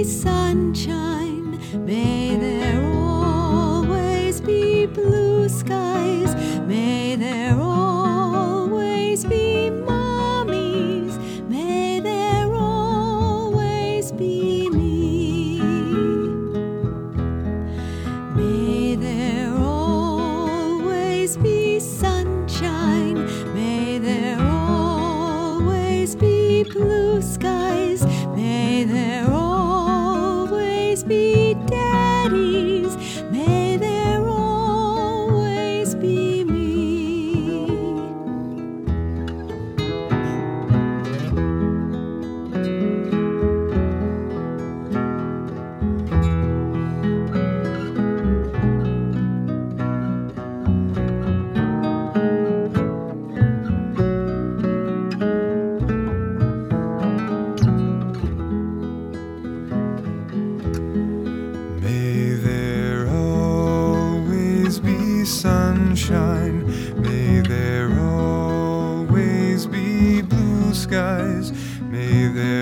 be sunshine. May there always be blue skies. May there always be mommies. May there always be me. May there always be sunshine. May there always be blue skies. May there always be daddies. May there always be me. May there always be sunshine. May there always be blue skies. May there